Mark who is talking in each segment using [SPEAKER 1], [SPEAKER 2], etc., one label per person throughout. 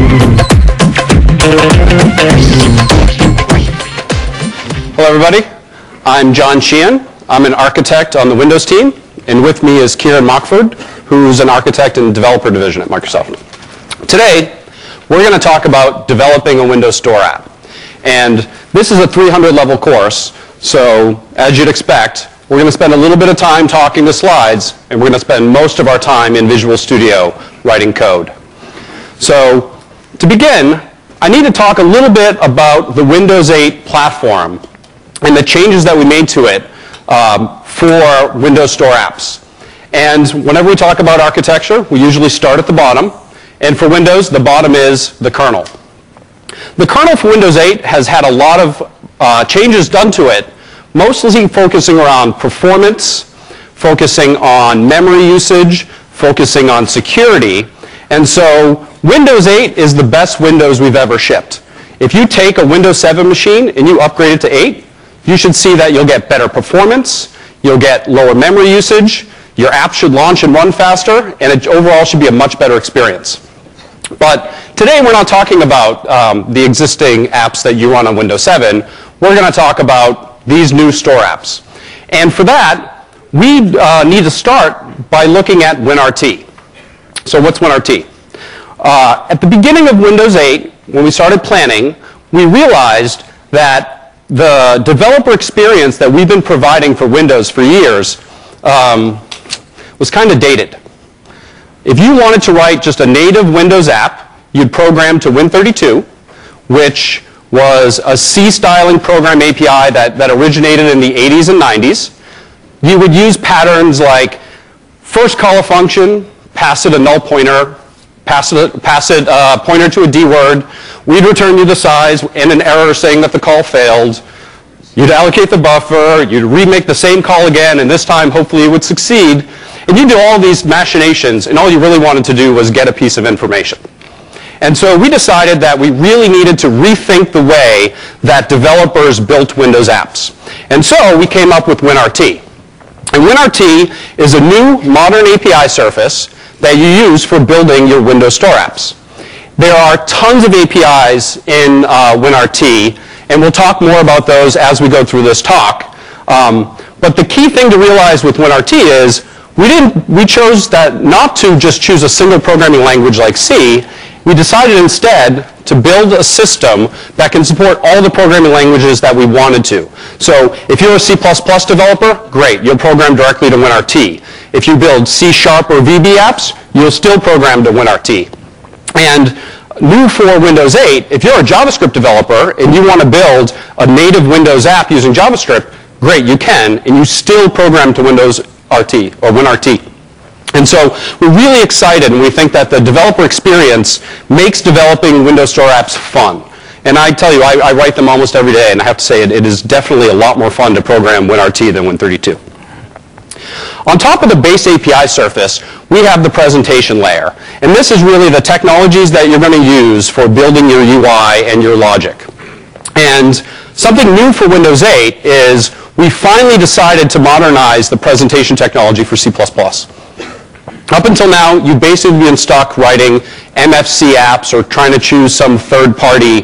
[SPEAKER 1] Hello everybody, I'm John Sheehan. I'm an architect on the Windows team, and with me is Kieran Mockford, who's an architect in the developer division at Microsoft. Today, we're going to talk about developing a Windows Store app. And this is a 300-level course, so as you'd expect, we're going to spend a little bit of time talking the slides, and we're going to spend most of our time in Visual Studio writing code. So, to begin, I need to talk a little bit about the Windows 8 platform and the changes that we made to it for Windows Store apps. And whenever we talk about architecture, we usually start at the bottom. And for Windows, the bottom is the kernel. The kernel for Windows 8 has had a lot of changes done to it, mostly focusing around performance, focusing on memory usage, focusing on security. And so Windows 8 is the best Windows we've ever shipped. If you take a Windows 7 machine and you upgrade it to 8, you should see that you'll get better performance, you'll get lower memory usage, your app should launch and run faster, and it overall should be a much better experience. But today we're not talking about the existing apps that you run on Windows 7. We're going to talk about these new store apps. And for that, we need to start by looking at WinRT. So what's WinRT? At the beginning of Windows 8, when we started planning, we realized that the developer experience that we've been providing for Windows for years was kind of dated. If you wanted to write just a native Windows app, you'd program to Win32, which was a C-styling program API that originated in the 80s and 90s. You would use patterns like first call a function, pass it a null pointer, pass it pointer to a D word. We'd return you the size and an error saying that the call failed. You'd allocate the buffer, you'd remake the same call again, and this time hopefully it would succeed. And you do all these machinations, and all you really wanted to do was get a piece of information. And so we decided that we really needed to rethink the way that developers built Windows apps. And so we came up with WinRT. And WinRT is a new modern API surface that you use for building your Windows Store apps. There are tons of APIs in WinRT, and we'll talk more about those as we go through this talk. But the key thing to realize with WinRT is we chose that not to just choose a single programming language like C. We decided instead to build a system that can support all the programming languages that we wanted to. So if you're a C++ developer, great, you'll program directly to WinRT. If you build C# or VB apps, you'll still program to WinRT. And new for Windows 8, if you're a JavaScript developer and you want to build a native Windows app using JavaScript, great, you can, and you still program to Windows RT or WinRT. And so we're really excited, and we think that the developer experience makes developing Windows Store apps fun. And I tell you, I write them almost every day, and I have to say it is definitely a lot more fun to program WinRT than Win32. On top of the base API surface, we have the presentation layer. And this is really the technologies that you're going to use for building your UI and your logic. And something new for Windows 8 is we finally decided to modernize the presentation technology for C++. Up until now, you've basically been stuck writing MFC apps or trying to choose some third-party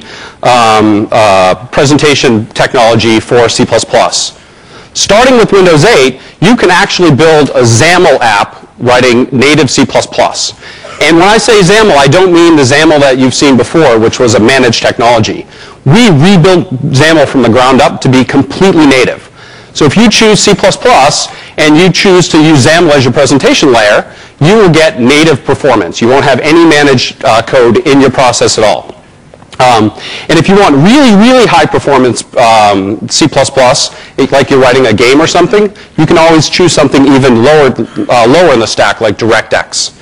[SPEAKER 1] presentation technology for C++. Starting with Windows 8, you can actually build a XAML app writing native C++. And when I say XAML, I don't mean the XAML that you've seen before, which was a managed technology. We rebuilt XAML from the ground up to be completely native. So if you choose C++ and you choose to use XAML as your presentation layer, you will get native performance. You won't have any managed code in your process at all. And if you want really, really high performance C++, like you're writing a game or something, you can always choose something even lower in the stack, like DirectX.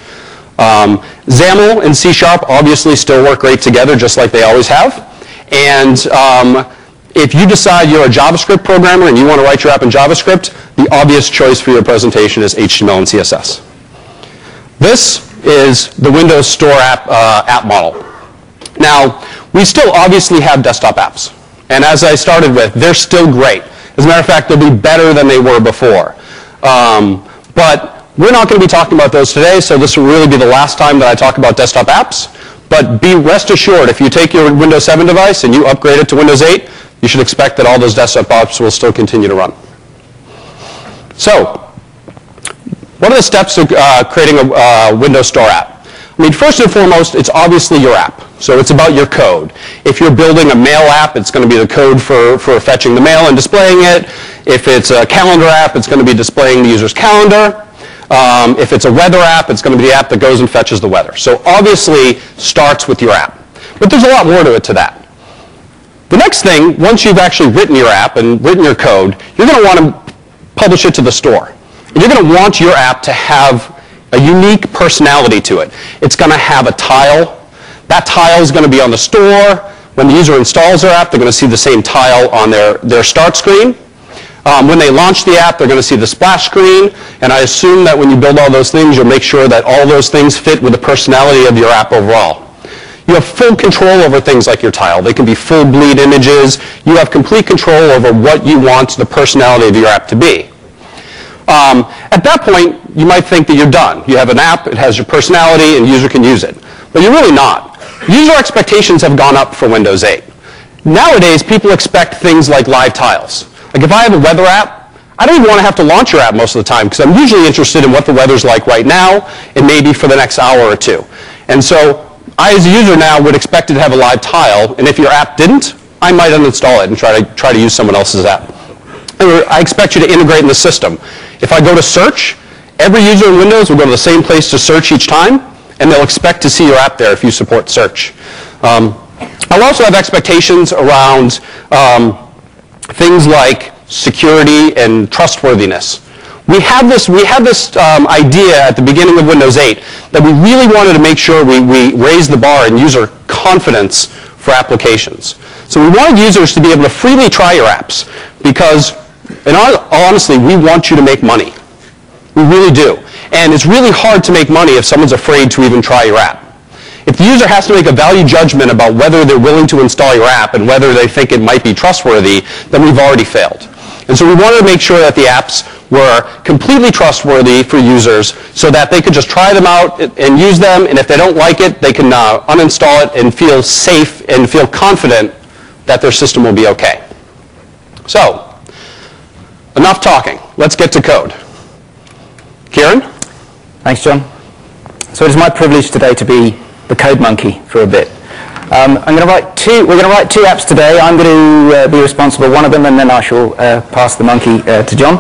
[SPEAKER 1] XAML and C# obviously still work great together, just like they always have. And if you decide you're a JavaScript programmer and you want to write your app in JavaScript, the obvious choice for your presentation is HTML and CSS. This is the Windows Store app model. Now, we still obviously have desktop apps. And as I started with, they're still great. As a matter of fact, they'll be better than they were before. But we're not going to be talking about those today, so this will really be the last time that I talk about desktop apps. But be rest assured, if you take your Windows 7 device and you upgrade it to Windows 8, you should expect that all those desktop apps will still continue to run. So, what are the steps to creating a Windows Store app? I mean, first and foremost, it's obviously your app. So it's about your code. If you're building a mail app, it's going to be the code for fetching the mail and displaying it. If it's a calendar app, it's going to be displaying the user's calendar. If it's a weather app, it's going to be the app that goes and fetches the weather. So obviously starts with your app. But there's a lot more to it to that. The next thing, once you've actually written your app and written your code, you're going to want to publish it to the store. And you're going to want your app to have a unique personality to it. It's going to have a tile. That tile is going to be on the store. When the user installs their app, they're going to see the same tile on their start screen. When they launch the app, they're going to see the splash screen. And I assume that when you build all those things, you'll make sure that all those things fit with the personality of your app overall. You have full control over things like your tile. They can be full bleed images. You have complete control over what you want the personality of your app to be. At that point, you might think that you're done. You have an app, it has your personality, and the user can use it. But you're really not. User expectations have gone up for Windows 8. Nowadays, people expect things like live tiles. Like if I have a weather app, I don't even want to have to launch your app most of the time because I'm usually interested in what the weather's like right now and maybe for the next hour or two. And so I, as a user now, would expect it to have a live tile, and if your app didn't, I might uninstall it and try to use someone else's app. I expect you to integrate in the system. If I go to search, every user in Windows will go to the same place to search each time, and they'll expect to see your app there if you support search. I'll also have expectations around things like security and trustworthiness. We had this idea at the beginning of Windows 8 that we really wanted to make sure we raised the bar in user confidence for applications. So we wanted users to be able to freely try your apps because, in all honesty, we want you to make money. We really do. And it's really hard to make money if someone's afraid to even try your app. If the user has to make a value judgment about whether they're willing to install your app and whether they think it might be trustworthy, then we've already failed. And so we wanted to make sure that the apps were completely trustworthy for users so that they could just try them out and use them, and if they don't like it, they can uninstall it and feel safe and feel confident that their system will be okay. So, enough talking. Let's get to code. Kieran?
[SPEAKER 2] Thanks, John. So it is my privilege today to be the code monkey for a bit. We're going to write two apps today. I'm going to be responsible for one of them, and then I shall pass the monkey to John.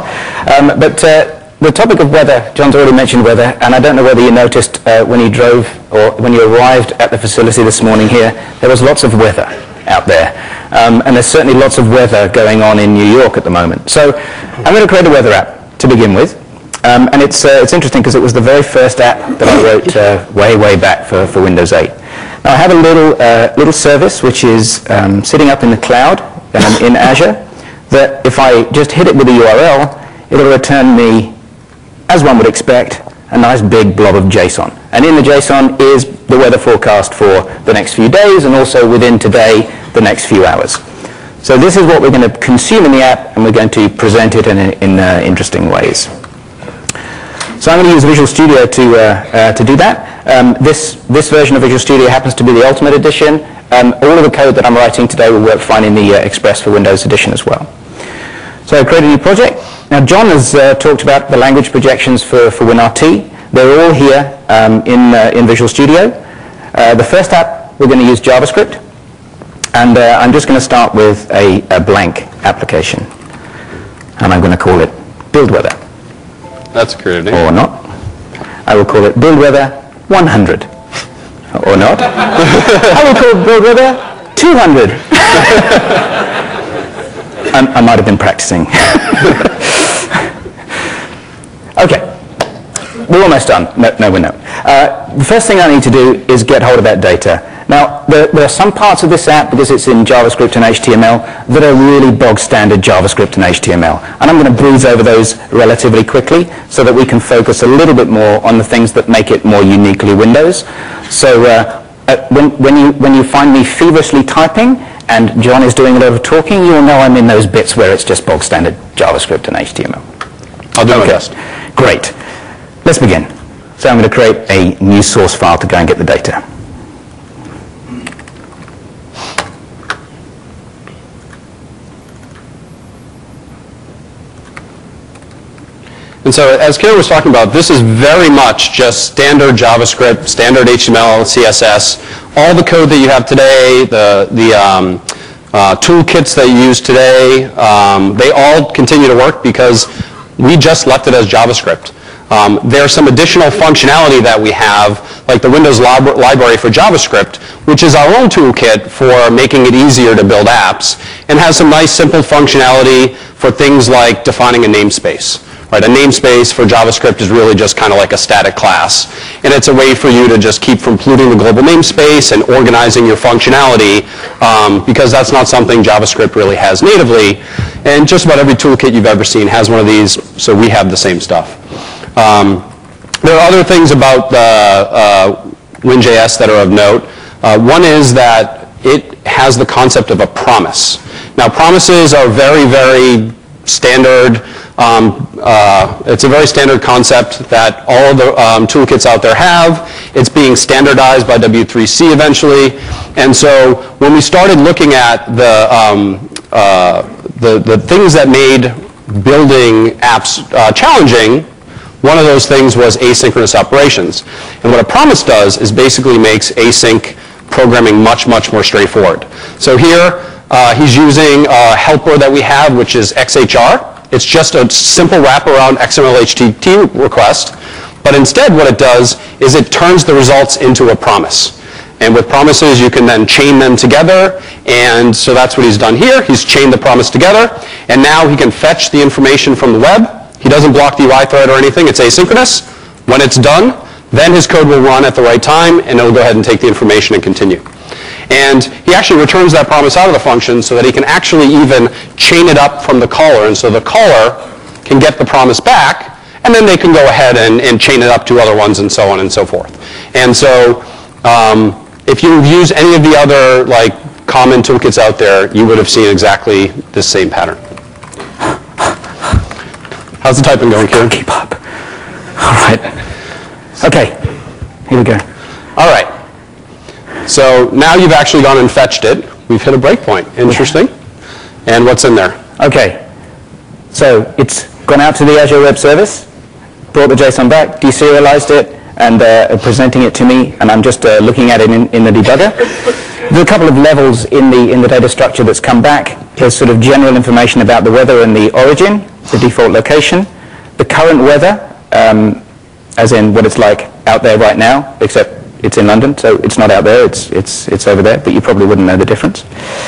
[SPEAKER 2] The topic of weather, John's already mentioned weather, and I don't know whether you noticed when you drove or when you arrived at the facility this morning here, there was lots of weather out there. And there's certainly lots of weather going on in New York at the moment. So I'm going to create a weather app to begin with. And it's interesting because it was the very first app that I wrote way back for Windows 8. Now I have a little service which is sitting up in the cloud in Azure that if I just hit it with a URL, it'll return me, as one would expect, a nice big blob of JSON. And in the JSON is the weather forecast for the next few days and also within today, the next few hours. So this is what we're going to consume in the app, and we're going to present it in interesting ways. So I'm going to use Visual Studio to do that. This version of Visual Studio happens to be the Ultimate Edition. All of the code that I'm writing today will work fine in the Express for Windows Edition as well. So I created a new project. Now John has talked about the language projections for WinRT. They're all here in Visual Studio. The first app, we're going to use JavaScript. And I'm just going to start with a blank application. And I'm going to call it Build Weather.
[SPEAKER 1] That's a creative name.
[SPEAKER 2] Or not. I will call it Build Weather 100. Or not. I will call it Build Weather 200. I might have been practicing. Okay. We're almost done. No, we're not. The first thing I need to do is get hold of that data. Now, there are some parts of this app, because it's in JavaScript and HTML, that are really bog-standard JavaScript and HTML. And I'm going to breeze over those relatively quickly so that we can focus a little bit more on the things that make it more uniquely Windows. So when you find me feverishly typing and John is doing a lot of talking, you'll know I'm in those bits where it's just bog-standard JavaScript and HTML.
[SPEAKER 1] I'll do my best.
[SPEAKER 2] Great. Let's begin. So I'm going to create a new source file to go and get the data.
[SPEAKER 1] And so, as Karen was talking about, this is very much just standard JavaScript, standard HTML, CSS. All the code that you have today, the toolkits that you use today, they all continue to work because we just left it as JavaScript. There's some additional functionality that we have, like the Windows library for JavaScript, which is our own toolkit for making it easier to build apps, and has some nice simple functionality for things like defining a namespace. Right, a namespace for JavaScript is really just kind of like a static class. And it's a way for you to just keep from polluting the global namespace and organizing your functionality, because that's not something JavaScript really has natively. And just about every toolkit you've ever seen has one of these, so we have the same stuff. There are other things about WinJS that are of note. One is that it has the concept of a promise. Now, promises are very, very standard. It's a very standard concept that all the toolkits out there have. It's being standardized by W3C eventually. And so when we started looking at the things that made building apps challenging, one of those things was asynchronous operations. And what a promise does is basically makes async programming much, much more straightforward. So here, he's using a helper that we have, which is XHR. It's just a simple wraparound XML HTTP request, but instead what it does is it turns the results into a promise. And with promises, you can then chain them together, and so that's what he's done here. He's chained the promise together, and now he can fetch the information from the web. He doesn't block the UI thread or anything. It's asynchronous. When it's done, then his code will run at the right time, and it'll go ahead and take the information and continue. And he actually returns that promise out of the function so that he can actually even chain it up from the caller. And so the caller can get the promise back, and then they can go ahead and chain it up to other ones and so on and so forth. And so if you've used any of the other common toolkits out there, you would have seen exactly this same pattern. How's the typing going, Kieran?
[SPEAKER 2] Keep up. All right. Okay, here we go.
[SPEAKER 1] All right. So now you've actually gone and fetched it. We've hit a breakpoint. Interesting. And what's in there?
[SPEAKER 2] Okay. So it's gone out to the Azure Web Service, brought the JSON back, deserialized it, and presenting it to me, and I'm just looking at it in the debugger. There's a couple of levels in the data structure that's come back. There's sort of general information about the weather and the origin, the default location, the current weather, as in what it's like out there right now, except it's in London, so it's not out there, it's over there, but you probably wouldn't know the difference.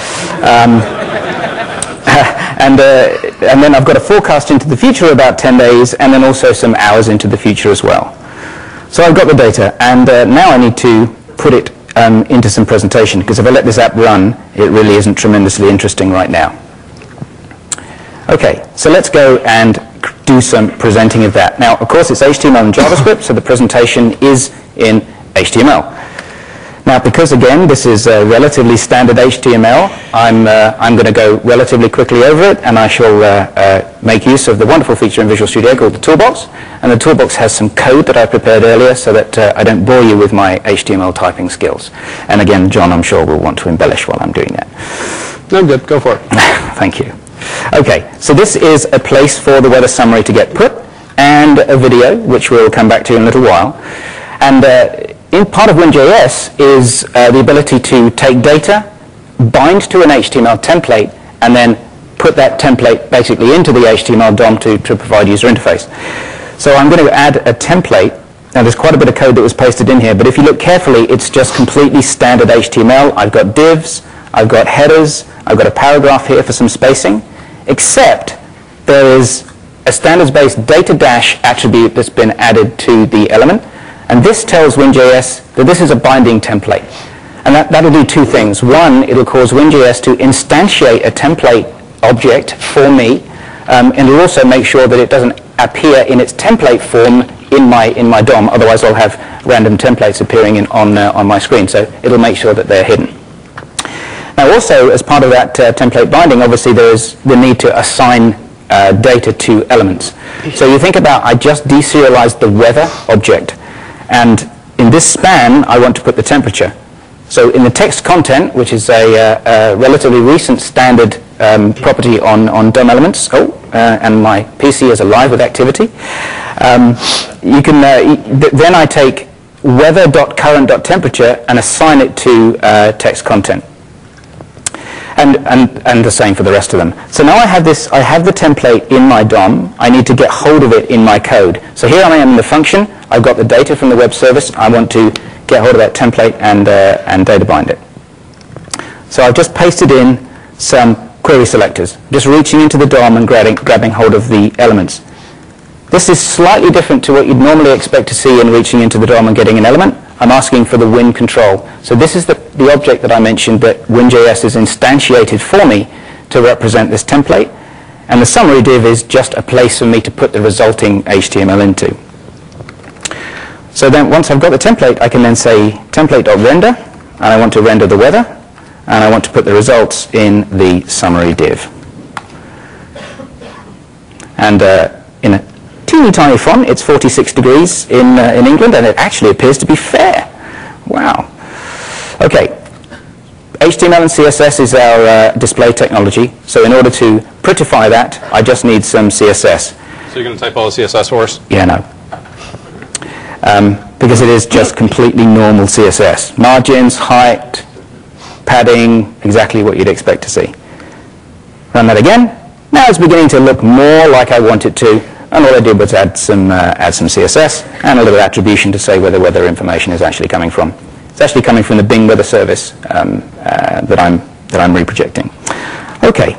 [SPEAKER 2] And then I've got a forecast into the future about 10 days, and then also some hours into the future as well. So I've got the data, and now I need to put it into some presentation, because if I let this app run, it really isn't tremendously interesting right now. Okay, so let's go and do some presenting of that. Now, of course, it's HTML and JavaScript, so the presentation is in HTML. Now, because again, this is relatively standard HTML, I'm going to go relatively quickly over it, and I shall make use of the wonderful feature in Visual Studio called the Toolbox. And the Toolbox has some code that I prepared earlier so that I don't bore you with my HTML typing skills. And again, John, I'm sure, will want to embellish while I'm doing that.
[SPEAKER 1] No, good. Go for it.
[SPEAKER 2] Thank you. Okay, so this is a place for the weather summary to get put, and a video, which we'll come back to in a little while. And in part of WinJS is the ability to take data, bind to an HTML template, and then put that template basically into the HTML DOM to provide user interface. So I'm going to add a template. Now, there's quite a bit of code that was pasted in here, but if you look carefully, it's just completely standard HTML. I've got divs, I've got headers, I've got a paragraph here for some spacing, except there is a standards-based data dash attribute that's been added to the element. And this tells WinJS that this is a binding template. And that'll do two things. One, it'll cause WinJS to instantiate a template object for me, and it'll also make sure that it doesn't appear in its template form in my DOM. Otherwise, I'll have random templates appearing on my screen. So it'll make sure that they're hidden. Now, also, as part of that template binding, obviously, there is the need to assign data to elements. So you think about, I just deserialized the weather object. And in this span, I want to put the temperature. So in the text content, which is a relatively recent standard property on DOM elements, and my PC is alive with activity, you can then I take weather.current.temperature and assign it to text content. And the same for the rest of them. So now I have the template in my DOM. I need to get hold of it in my code. So here I am in the function. I've got the data from the web service. I want to get hold of that template and data bind it. So I've just pasted in some query selectors, just reaching into the DOM and grabbing hold of the elements. This is slightly different to what you'd normally expect to see in reaching into the DOM and getting an element. I'm asking for the Win control. So this is the object that I mentioned that Win.js is instantiated for me to represent this template. And the summary div is just a place for me to put the resulting HTML into. So then once I've got the template, I can then say template.render, and I want to render the weather, and I want to put the results in the summary div. And in a teeny tiny font, it's 46 degrees in England, and it actually appears to be fair. Wow. Okay. HTML and CSS is our display technology. So in order to prettify that, I just need some CSS.
[SPEAKER 1] So you're going to type all the CSS for us?
[SPEAKER 2] Yeah, no. Because it is just completely normal CSS. Margins, height, padding, exactly what you'd expect to see. Run that again. Now it's beginning to look more like I want it to. And all I did was add some CSS and a little attribution to say where the weather information is actually coming from. It's actually coming from the Bing weather service that I'm reprojecting. Okay.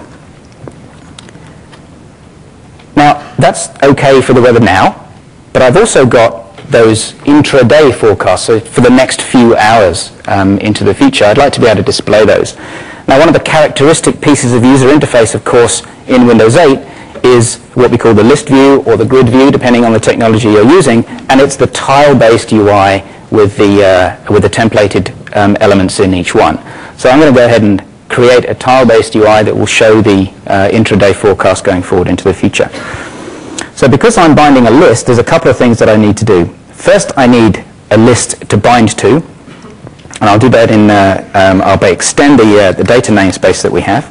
[SPEAKER 2] Now that's okay for the weather now, but I've also got those intraday forecasts, so for the next few hours into the future. I'd like to be able to display those. Now one of the characteristic pieces of user interface, of course, in Windows 8 is what we call the list view or the grid view, depending on the technology you're using, and it's the tile-based UI with the templated elements in each one. So I'm going to go ahead and create a tile-based UI that will show the intraday forecast going forward into the future. So because I'm binding a list, there's a couple of things that I need to do. First, I need a list to bind to, and I'll do that in, I'll extend the data namespace that we have.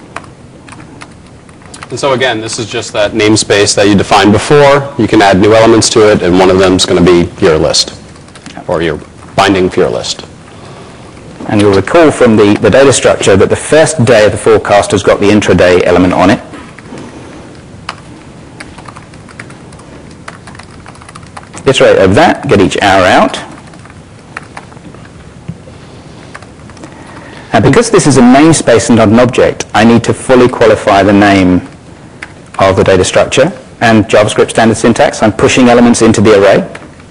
[SPEAKER 1] And so again, this is just that namespace that you defined before. You can add new elements to it, and one of them is going to be your list, or your binding for your list.
[SPEAKER 2] And you'll recall from the data structure that the first day of the forecast has got the intraday element on it. Iterate over that, get each hour out. And because this is a namespace and not an object, I need to fully qualify the name of the data structure. And JavaScript standard syntax, I'm pushing elements into the array.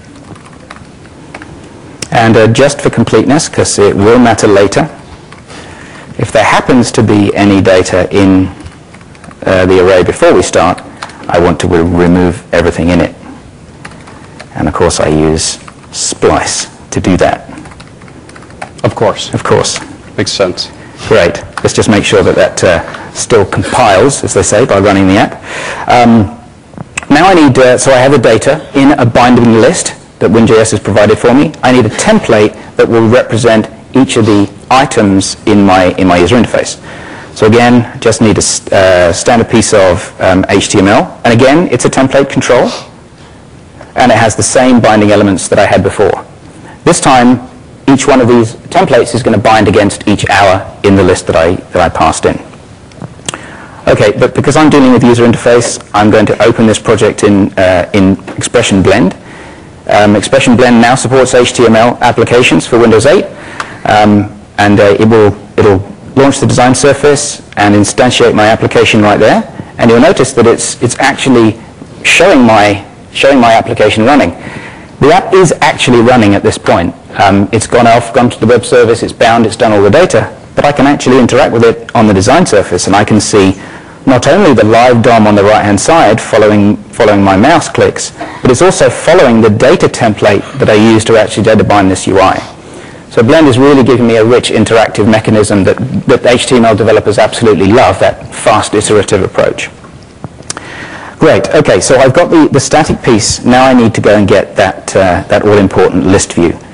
[SPEAKER 2] And just for completeness, because it will matter later, if there happens to be any data in the array before we start, I want to remove everything in it. And of course I use splice to do that.
[SPEAKER 1] Of course.
[SPEAKER 2] Of course.
[SPEAKER 1] Makes sense.
[SPEAKER 2] Great. Let's just make sure that that still compiles, as they say, by running the app. Now I need, so I have the data in a binding list that Win.js has provided for me. I need a template that will represent each of the items in my user interface. So again, just need a standard piece of HTML. And again, it's a template control. And it has the same binding elements that I had before. This time, each one of these templates is going to bind against each hour in the list that I passed in. Okay, but because I'm dealing with user interface, I'm going to open this project in Expression Blend. Expression Blend now supports HTML applications for Windows 8, and it'll launch the design surface and instantiate my application right there. And you'll notice that it's actually showing my application running. The app is actually running at this point. It's gone to the web service, it's bound, it's done all the data, but I can actually interact with it on the design surface, and I can see not only the live DOM on the right-hand side following my mouse clicks, but it's also following the data template that I use to actually data bind this UI. So Blend is really giving me a rich interactive mechanism that HTML developers absolutely love, that fast iterative approach. Great. Okay, so I've got the static piece. Now I need to go and get that all-important list view.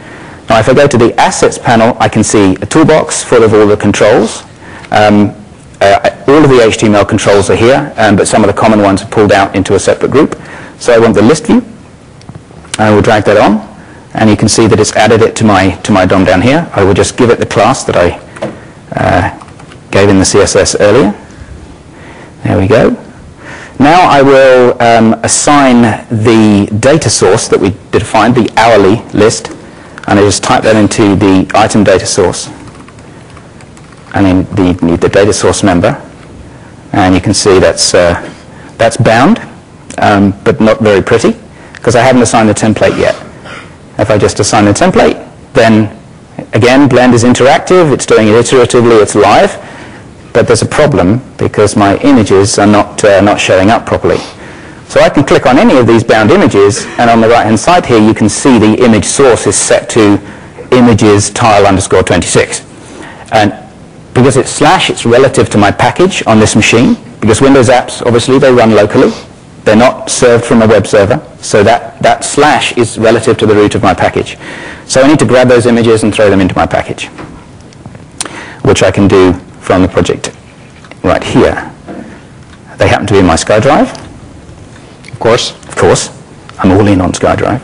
[SPEAKER 2] Now if I go to the Assets panel, I can see a toolbox full of all the controls. All of the HTML controls are here, but some of the common ones are pulled out into a separate group. So I want the list view. I will drag that on, and you can see that it's added it to my DOM down here. I will just give it the class that I gave in the CSS earlier. There we go. Now I will assign the data source that we defined, the hourly list, and I just type that into the item data source, and then the data source member, and you can see that's bound, but not very pretty, because I haven't assigned the template yet. If I just assign the template, then again, Blend is interactive, it's doing it iteratively, it's live, but there's a problem because my images are not showing up properly. So I can click on any of these bound images, and on the right-hand side here, you can see the image source is set to images tile_26. And because it's slash, it's relative to my package on this machine, because Windows apps, obviously, they run locally. They're not served from a web server, so that slash is relative to the root of my package. So I need to grab those images and throw them into my package, which I can do from the project right here. They happen to be in my SkyDrive.
[SPEAKER 1] Of course.
[SPEAKER 2] Of course. I'm all in on SkyDrive.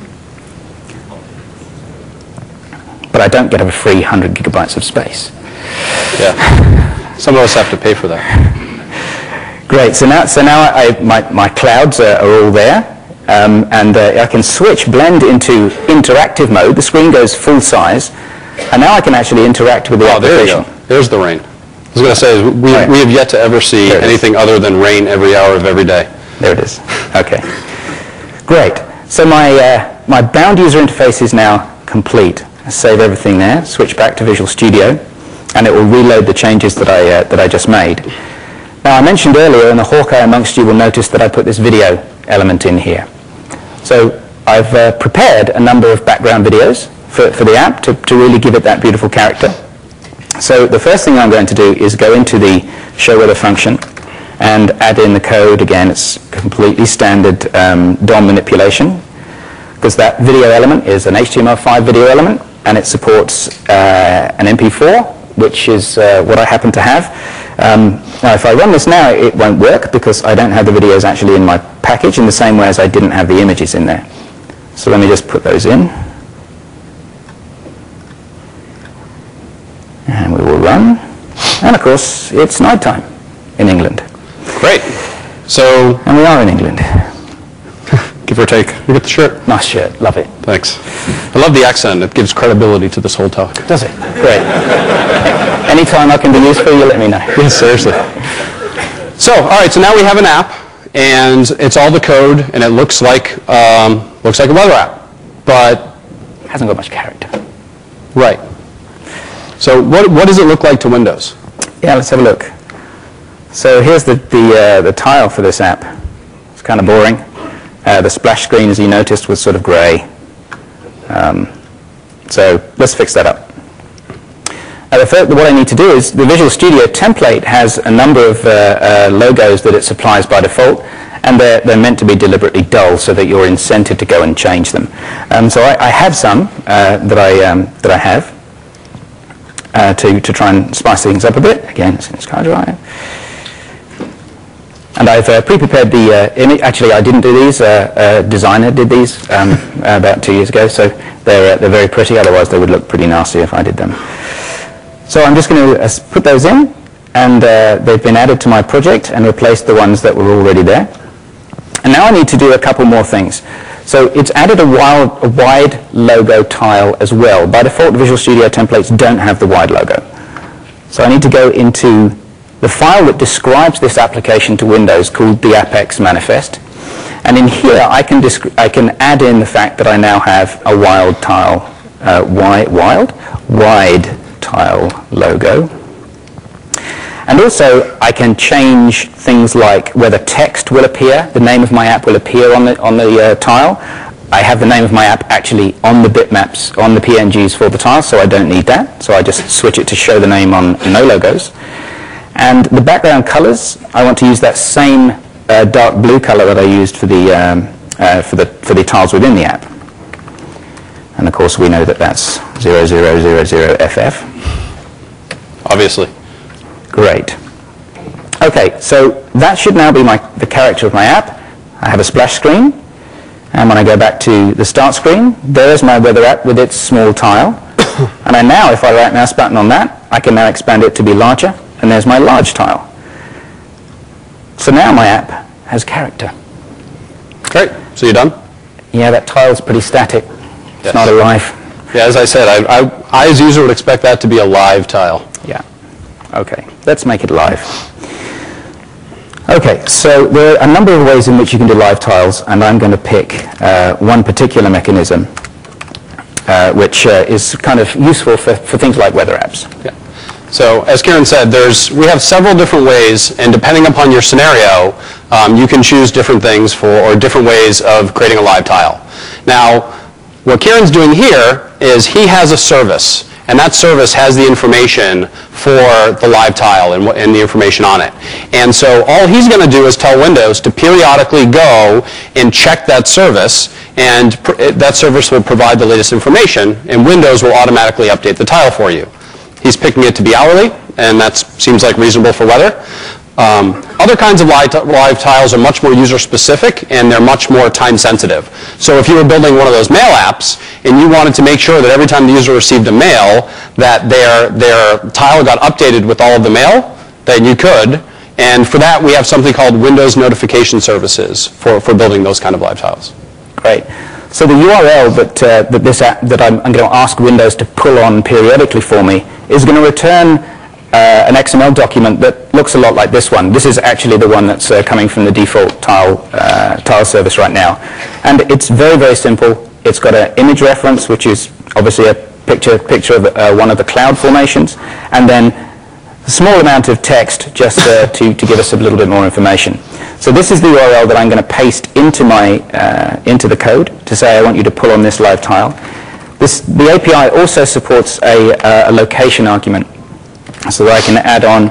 [SPEAKER 2] But I don't get a free 100 gigabytes of space.
[SPEAKER 1] Yeah. Some of us have to pay for that.
[SPEAKER 2] Great. So now my clouds are all there. And I can switch Blend into interactive mode. The screen goes full size. And now I can actually interact with the application.
[SPEAKER 1] There you go. There's the rain. I was going to say, we have yet to ever see anything other than rain every hour of every day.
[SPEAKER 2] There it is. Okay. Great. So my bound user interface is now complete. I save everything there, switch back to Visual Studio, and it will reload the changes that I just made. Now I mentioned earlier, and the Hawkeye amongst you will notice that I put this video element in here. So I've prepared a number of background videos for the app to really give it that beautiful character. So the first thing I'm going to do is go into the show weather function and add in the code. Again, it's completely standard DOM manipulation, because that video element is an HTML5 video element, and it supports an MP4, which is what I happen to have. Now if I run this now, it won't work because I don't have the videos actually in my package in the same way as I didn't have the images in there. So let me just put those in. And we will run. And of course, it's night time in England.
[SPEAKER 1] Great. So,
[SPEAKER 2] and we are in England.
[SPEAKER 1] Give or take. You get the shirt.
[SPEAKER 2] Nice shirt. Love it.
[SPEAKER 1] Thanks. I love the accent. It gives credibility to this whole talk.
[SPEAKER 2] Does it? Great. Anytime I can be useful, you let me know.
[SPEAKER 1] Yes, seriously. So, all right. So now we have an app, and it's all the code, and it looks like a weather app, but
[SPEAKER 2] it hasn't got much character.
[SPEAKER 1] Right. So what does it look like to Windows?
[SPEAKER 2] Yeah, let's have a look. So here's the tile for this app. It's kind of boring. The splash screen, as you noticed, was sort of gray. So let's fix that up. What I need to do is the Visual Studio template has a number of logos that it supplies by default, and they're meant to be deliberately dull so that you're incented to go and change them. So I have some that I have to try and spice things up a bit. Again, it's in SkyDrive. And I've pre-prepared the image. Actually, I didn't do these. A designer did these about 2 years ago, so they're very pretty. Otherwise, they would look pretty nasty if I did them. So I'm just going to put those in, and they've been added to my project and replaced the ones that were already there. And now I need to do a couple more things. So it's added a wide logo tile as well. By default, Visual Studio templates don't have the wide logo. So I need to go into the file that describes this application to Windows, called the Apex Manifest. And in here, I can add in the fact that I now have a wide tile logo. And also, I can change things like whether text will appear, the name of my app will appear on the tile. I have the name of my app actually on the bitmaps, on the PNGs for the tile, so I don't need that. So I just switch it to show the name on no logos. And the background colors, I want to use that same dark blue color that I used for the tiles within the app. And of course we know that that's 0000FF.
[SPEAKER 1] Obviously.
[SPEAKER 2] Great. Okay, so that should now be the character of my app. I have a splash screen, and when I go back to the start screen, there's my weather app with its small tile. And now, if I right mouse button on that, I can now expand it to be larger, and there's my large tile. So now my app has character.
[SPEAKER 1] Great. So you're done?
[SPEAKER 2] Yeah, that tile's pretty static. It's
[SPEAKER 1] Yes.
[SPEAKER 2] not alive.
[SPEAKER 1] Yeah, as I said, I as a user would expect that to be a live tile.
[SPEAKER 2] Yeah. Okay, let's make it live. Okay, so there are a number of ways in which you can do live tiles, and I'm going to pick one particular mechanism which is kind of useful for things like weather apps.
[SPEAKER 1] Yeah. So as Kieran said, we have several different ways, and depending upon your scenario, you can choose different things or different ways of creating a live tile. Now, what Kieran's doing here is he has a service, and that service has the information for the live tile and the information on it. And so all he's going to do is tell Windows to periodically go and check that service, and that service will provide the latest information, and Windows will automatically update the tile for you. He's picking it to be hourly, and that seems like reasonable for weather. Other kinds of live tiles are much more user-specific, and they're much more time-sensitive. So if you were building one of those mail apps, and you wanted to make sure that every time the user received a mail, that their tile got updated with all of the mail, then you could. And for that, we have something called Windows Notification Services for building those kind of live tiles.
[SPEAKER 2] Great. So the URL that I'm going to ask Windows to pull on periodically for me is going to return an XML document that looks a lot like this one. This is actually the one that's coming from the default tile service right now. And it's very, very simple. It's got an image reference, which is obviously a picture of one of the cloud formations, and then a small amount of text just to give us a little bit more information. So this is the URL that I'm going to paste into the code to say I want you to pull on this live tile. The API also supports a location argument, so that I can add on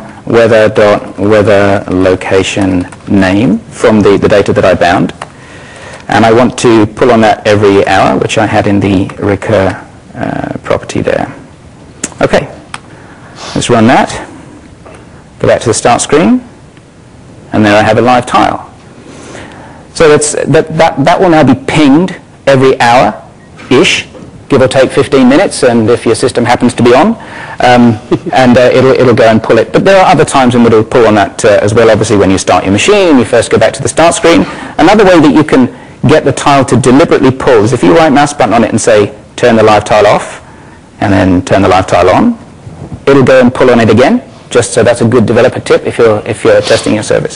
[SPEAKER 2] weather location name from the data that I bound. And I want to pull on that every hour, which I had in the recur property there. Okay, let's run that. Go back to the start screen, and there I have a live tile. So that will now be pinged every hour-ish, give or take 15 minutes, and if your system happens to be on, and it'll go and pull it. But there are other times when it'll pull on that as well, obviously when you start your machine, you first go back to the start screen. Another way that you can get the tile to deliberately pull is if you right mouse button on it and say, turn the live tile off, and then turn the live tile on, it'll go and pull on it again, just so that's a good developer tip if you're testing your service.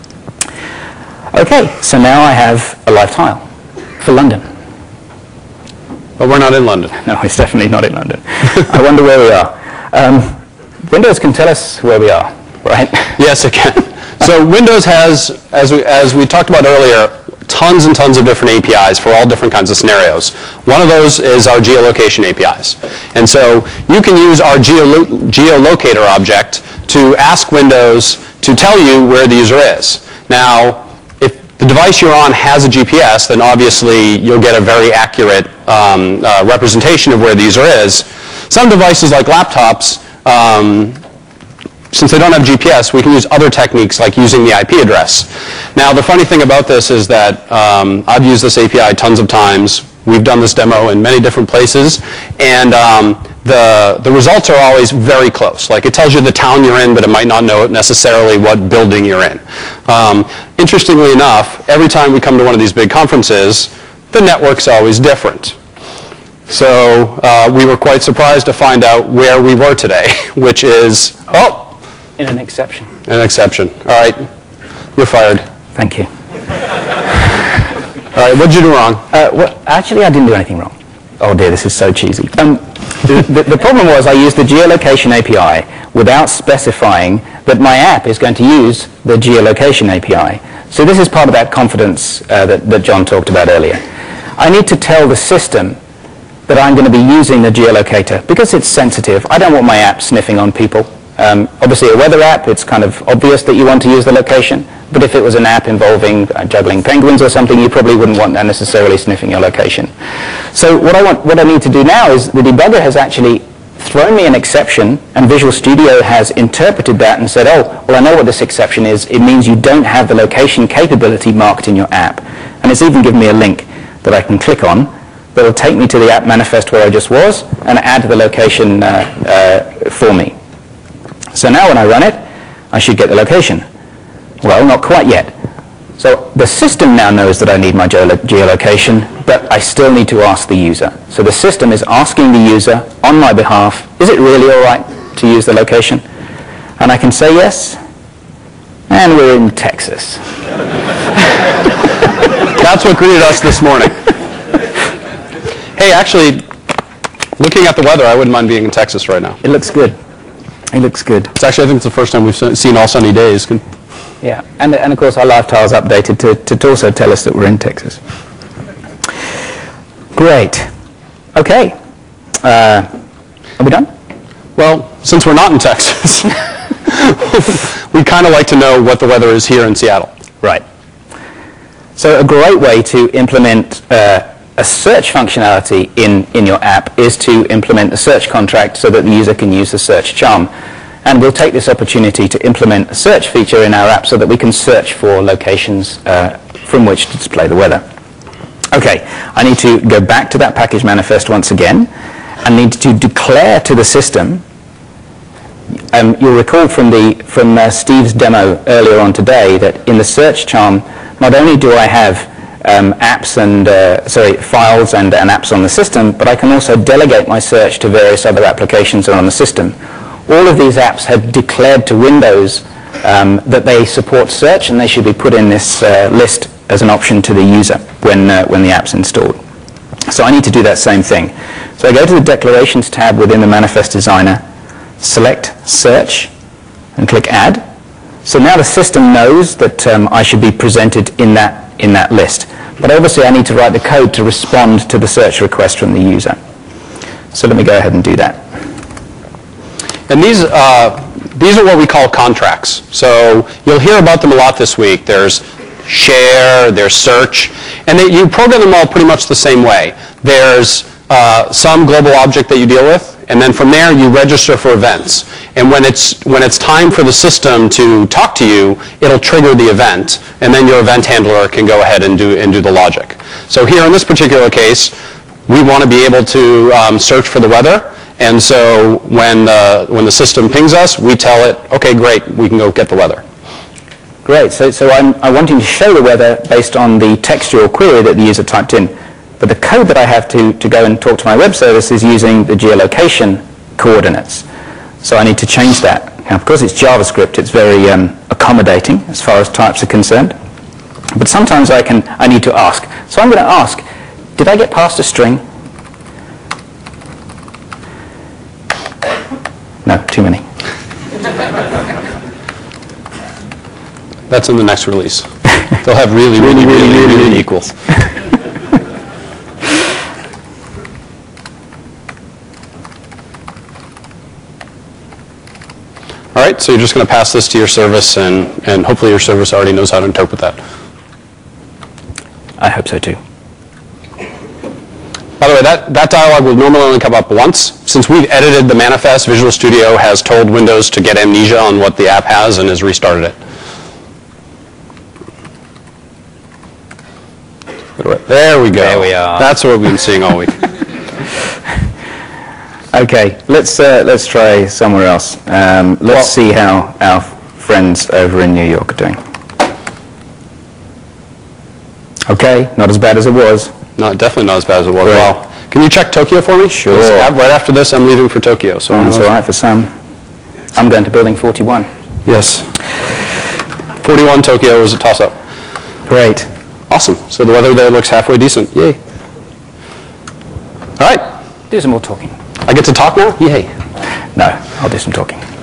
[SPEAKER 2] Okay, so now I have a live tile for London.
[SPEAKER 1] But we're not in London.
[SPEAKER 2] No, it's definitely not in London. I wonder where we are. Windows can tell us where we are, right?
[SPEAKER 1] Yes, it can. So Windows has, as we talked about earlier, tons and tons of different APIs for all different kinds of scenarios. One of those is our geolocation APIs. And so you can use our geolocator object to ask Windows to tell you where the user is. Now, if the device you're on has a GPS, then obviously you'll get a very accurate representation of where the user is. Some devices like laptops, since they don't have GPS, we can use other techniques like using the IP address. Now, the funny thing about this is that I've used this API tons of times. We've done this demo in many different places, and the results are always very close. Like, it tells you the town you're in, but it might not know necessarily what building you're in. Interestingly enough, every time we come to one of these big conferences, the network's always different. So we were quite surprised to find out where we were today, which is,
[SPEAKER 2] In an exception.
[SPEAKER 1] An exception. All right, you're fired.
[SPEAKER 2] Thank you.
[SPEAKER 1] All right, what did you do wrong?
[SPEAKER 2] Well, actually, I didn't do anything wrong. Oh dear, this is so cheesy. The problem was I used the geolocation API without specifying that my app is going to use the geolocation API. So this is part of that confidence that John talked about earlier. I need to tell the system that I'm going to be using the geolocator because it's sensitive. I don't want my app sniffing on people. Obviously, a weather app, it's kind of obvious that you want to use the location. But if it was an app involving juggling penguins or something, you probably wouldn't want that necessarily sniffing your location. So what I need to do now is the debugger has actually thrown me an exception, and Visual Studio has interpreted that and said, oh, well, I know what this exception is. It means you don't have the location capability marked in your app. And it's even given me a link that I can click on that will take me to the app manifest where I just was and add the location for me. So now when I run it, I should get the location. Well, not quite yet. So the system now knows that I need my geolocation, but I still need to ask the user. So the system is asking the user on my behalf, is it really all right to use the location? And I can say yes, and we're in Texas.
[SPEAKER 1] That's what greeted us this morning. Hey, actually, looking at the weather, I wouldn't mind being in Texas right now.
[SPEAKER 2] It looks good. It looks good.
[SPEAKER 1] It's actually, I think it's the first time we've seen all sunny days.
[SPEAKER 2] Yeah, and of course our live tile's updated to also tell us that we're in Texas. Great. Okay. Are we done?
[SPEAKER 1] Well, since we're not in Texas, we'd kind of like to know what the weather is here in Seattle.
[SPEAKER 2] Right. So a great way to implement a search functionality in your app is to implement a search contract so that the user can use the search charm. And we'll take this opportunity to implement a search feature in our app so that we can search for locations from which to display the weather. Okay, I need to go back to that package manifest once again and need to declare to the system. You'll recall from Steve's demo earlier on today that in the search charm, not only do I have apps and files and apps on the system, but I can also delegate my search to various other applications that are on the system. All of these apps have declared to Windows that they support search, and they should be put in this list as an option to the user when the app's installed. So I need to do that same thing. So I go to the Declarations tab within the Manifest Designer, select Search, and click Add. So now the system knows that I should be presented in that list. But obviously I need to write the code to respond to the search request from the user. So let me go ahead and do that.
[SPEAKER 1] And these are what we call contracts. So you'll hear about them a lot this week. There's share, there's search, and you program them all pretty much the same way. There's some global object that you deal with, and then from there you register for events. And when it's time for the system to talk to you, it'll trigger the event, and then your event handler can go ahead and do the logic. So here in this particular case, we want to be able to search for the weather. And so when the system pings us, we tell it, okay, great, we can go get the weather.
[SPEAKER 2] Great. So I'm wanting to show the weather based on the textual query that the user typed in. But the code that I have to go and talk to my web service is using the geolocation coordinates. So I need to change that. Now, because it's JavaScript, it's very accommodating as far as types are concerned. But sometimes I need to ask. So I'm going to ask, did I get past a string? No, too many.
[SPEAKER 1] That's in the next release. They'll have really equals. All right, so you're just going to pass this to your service, and hopefully your service already knows how to interpret that.
[SPEAKER 2] I hope so too.
[SPEAKER 1] By the way, that dialog will normally only come up once. Since we've edited the manifest, Visual Studio has told Windows to get amnesia on what the app has and has restarted it. There we go.
[SPEAKER 2] There we are.
[SPEAKER 1] That's what we've been seeing all week.
[SPEAKER 2] Okay, let's try somewhere else. Let's see how our friends over in New York are doing. Okay, not as bad as it was.
[SPEAKER 1] No, definitely not as bad as it was. Right. Well, can you check Tokyo for me?
[SPEAKER 2] Sure.
[SPEAKER 1] Right after this, I'm leaving for Tokyo. So
[SPEAKER 2] that's all right for some. I'm going to building 41.
[SPEAKER 1] Yes. 41 Tokyo is a toss-up.
[SPEAKER 2] Great.
[SPEAKER 1] Awesome. So the weather there looks halfway decent. Yay. All right.
[SPEAKER 2] Do some more talking.
[SPEAKER 1] I get to talk now? Yay.
[SPEAKER 2] No, I'll do some talking.
[SPEAKER 1] You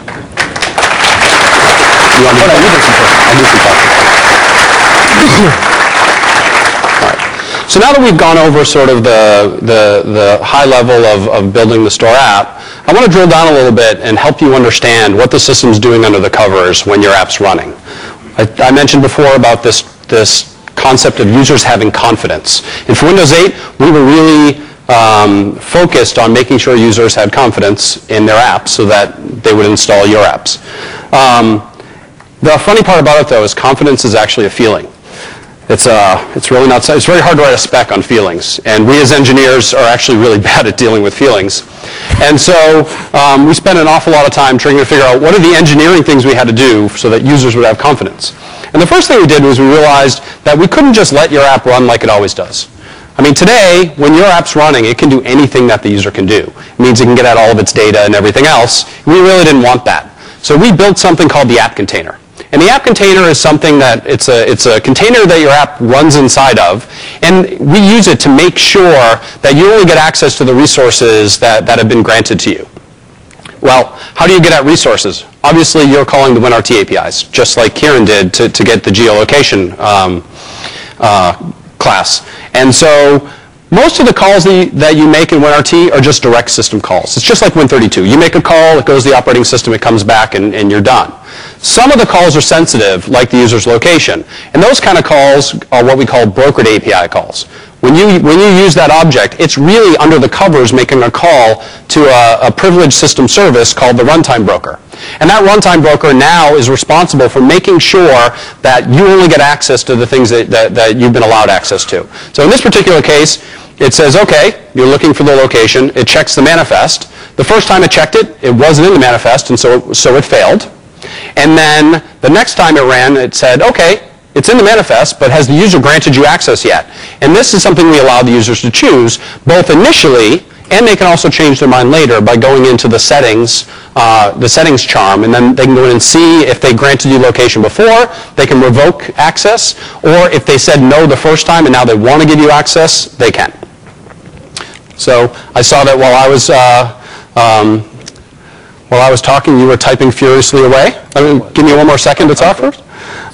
[SPEAKER 1] want me to do some talking? I'll do some talking. All right. So now that we've gone over sort of the high level of building the store app, I want to drill down a little bit and help you understand what the system's doing under the covers when your app's running. I mentioned before about this concept of users having confidence. And for Windows 8, we were really focused on making sure users had confidence in their apps so that they would install your apps. The funny part about it, though, is confidence is actually a feeling. It's really not. It's very hard to write a spec on feelings, and we as engineers are actually really bad at dealing with feelings. And so we spent an awful lot of time trying to figure out what are the engineering things we had to do so that users would have confidence. And the first thing we did was we realized that we couldn't just let your app run like it always does. I mean, today, when your app's running, it can do anything that the user can do. It means it can get at all of its data and everything else. We really didn't want that. So we built something called the app container. And the app container is something that it's a container that your app runs inside of, and we use it to make sure that you only get access to the resources that have been granted to you. Well, how do you get at resources? Obviously, you're calling the WinRT APIs, just like Kieran did to get the geolocation class. And so most of the calls that you make in WinRT are just direct system calls. It's just like Win32. You make a call, it goes to the operating system, it comes back, and you're done. Some of the calls are sensitive, like the user's location. And those kind of calls are what we call brokered API calls. When you use that object, it's really under the covers making a call to a privileged system service called the runtime broker. And that runtime broker now is responsible for making sure that you only get access to the things that you've been allowed access to. So in this particular case, it says, okay, you're looking for the location. It checks the manifest. The first time it checked it, it wasn't in the manifest, and so it failed. And then the next time it ran, it said, okay, it's in the manifest, but has the user granted you access yet? And this is something we allow the users to choose, both initially, and they can also change their mind later by going into the settings charm, and then they can go in and see if they granted you location before, they can revoke access, or if they said no the first time and now they want to give you access, they can. So I saw that while I was talking, you were typing furiously away. Give me one more second to talk first.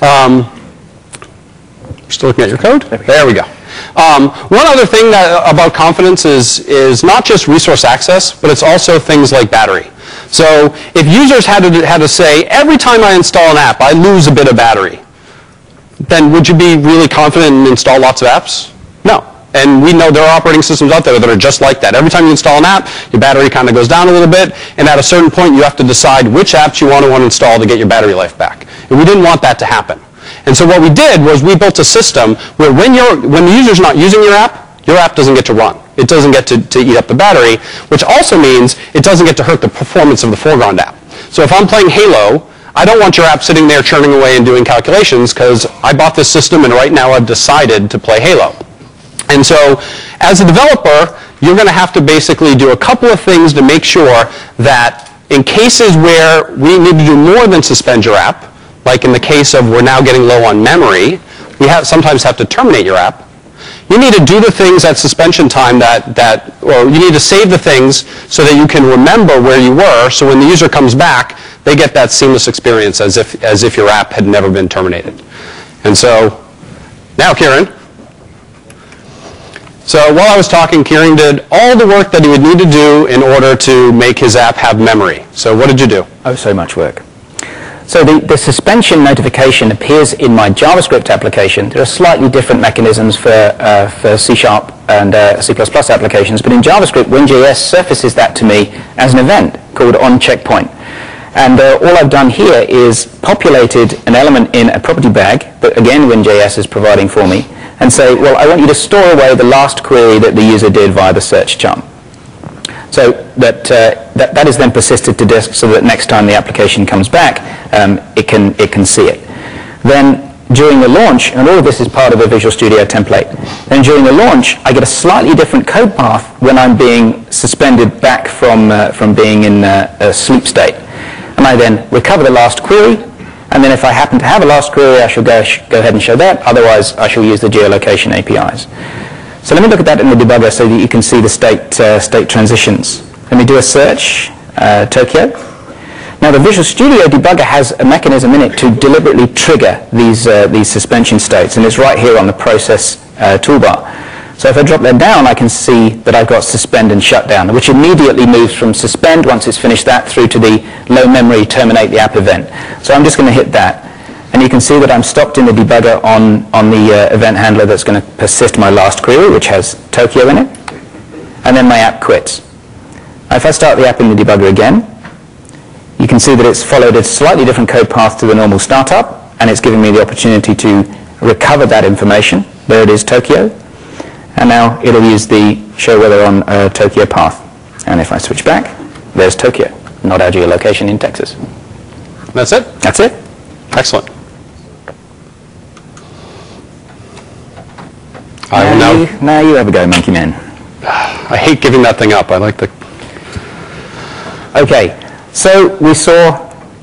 [SPEAKER 1] Still looking at your code? There we go. One other thing about confidence is not just resource access, but it's also things like battery. So if users had to say, every time I install an app, I lose a bit of battery, then would you be really confident and install lots of apps? No. And we know there are operating systems out there that are just like that. Every time you install an app, your battery kind of goes down a little bit, and at a certain point, you have to decide which apps you want to uninstall to get your battery life back. And we didn't want that to happen. And so what we did was we built a system where when the user's not using your app doesn't get to run. It doesn't get to eat up the battery, which also means it doesn't get to hurt the performance of the foreground app. So if I'm playing Halo, I don't want your app sitting there churning away and doing calculations because I bought this system and right now I've decided to play Halo. And so as a developer, you're going to have to basically do a couple of things to make sure that in cases where we need to do more than suspend your app, like in the case of we're now getting low on memory, we sometimes have to terminate your app. You need to do the things at suspension time or you need to save the things so that you can remember where you were, so when the user comes back, they get that seamless experience as if your app had never been terminated. And so, now Kieran. So while I was talking, Kieran did all the work that he would need to do in order to make his app have memory. So what did you do?
[SPEAKER 2] Oh, so much work. So the suspension notification appears in my JavaScript application. There are slightly different mechanisms for C# and C++ applications, but in JavaScript, WinJS surfaces that to me as an event called onCheckpoint. And all I've done here is populated an element in a property bag that, again, WinJS is providing for me, and say, well, I want you to store away the last query that the user did via the search charm. So that is then persisted to disk so that next time the application comes back, it can see it. Then during the launch, and all of this is part of a Visual Studio template, then during the launch, I get a slightly different code path when I'm being suspended back from being in a sleep state. And I then recover the last query, and then if I happen to have a last query, I shall go ahead and show that. Otherwise, I shall use the geolocation APIs. So let me look at that in the debugger so that you can see the state transitions. Let me do a search, Tokyo. Now the Visual Studio debugger has a mechanism in it to deliberately trigger these suspension states, and it's right here on the process toolbar. So if I drop that down, I can see that I've got suspend and shut down, which immediately moves from suspend, once it's finished that, through to the low memory terminate the app event. So I'm just going to hit that. And you can see that I'm stopped in the debugger on the event handler that's going to persist my last query, which has Tokyo in it. And then my app quits. Now if I start the app in the debugger again, you can see that it's followed a slightly different code path to the normal startup, and it's giving me the opportunity to recover that information. There it is, Tokyo. And now it'll use the show weather on Tokyo path. And if I switch back, there's Tokyo, not our geolocation in Texas.
[SPEAKER 1] That's it?
[SPEAKER 2] That's it.
[SPEAKER 1] Excellent.
[SPEAKER 2] Now you have a go, Monkey Man.
[SPEAKER 1] I hate giving that thing up. I like the...
[SPEAKER 2] Okay, so we saw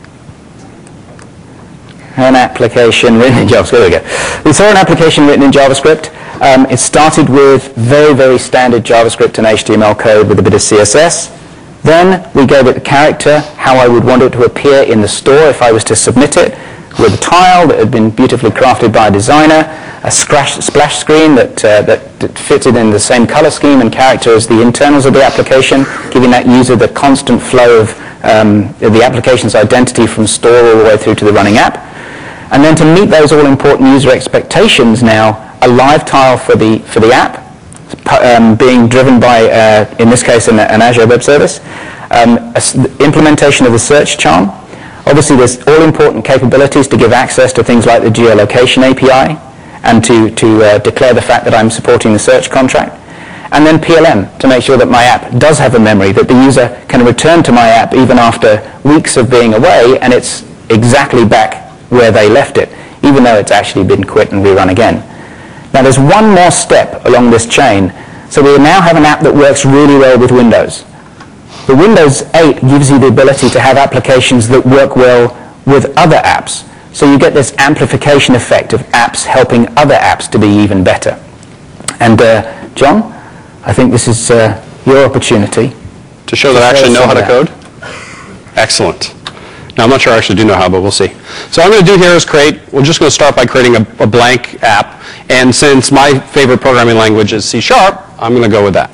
[SPEAKER 2] an application written in JavaScript. There we go. We saw an application written in JavaScript. It started with very, very standard JavaScript and HTML code with a bit of CSS. Then we gave it a character, how I would want it to appear in the store if I was to submit it, with a tile that had been beautifully crafted by a designer, a splash screen that fitted in the same color scheme and character as the internals of the application, giving that user the constant flow of the application's identity from store all the way through to the running app. And then to meet those all-important user expectations now, a live tile for the app, being driven by, in this case, an Azure Web Service, implementation of the search charm. Obviously, there's all-important capabilities to give access to things like the geolocation API and to declare the fact that I'm supporting the search contract. And then PLM to make sure that my app does have a memory, that the user can return to my app even after weeks of being away, and it's exactly back where they left it, even though it's actually been quit and rerun again. Now, there's one more step along this chain. So we now have an app that works really well with Windows. The Windows 8 gives you the ability to have applications that work well with other apps. So you get this amplification effect of apps helping other apps to be even better. And John, I think this is your opportunity.
[SPEAKER 1] To show that I actually know how to code? Excellent. Now, I'm not sure I actually do know how, but we'll see. So what I'm going to do here is we're just going to start by creating a blank app. And since my favorite programming language is C#, I'm going to go with that.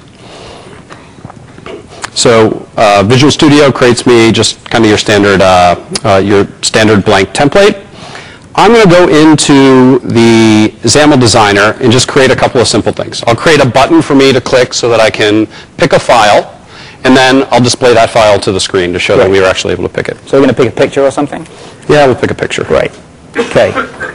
[SPEAKER 1] So Visual Studio creates me just kind of your standard blank template. I'm going to go into the XAML Designer and just create a couple of simple things. I'll create a button for me to click so that I can pick a file, and then I'll display that file to the screen to show that we were actually able to pick it.
[SPEAKER 2] So we're going to pick a picture or something?
[SPEAKER 1] Yeah, we'll pick a picture.
[SPEAKER 2] Great. Okay.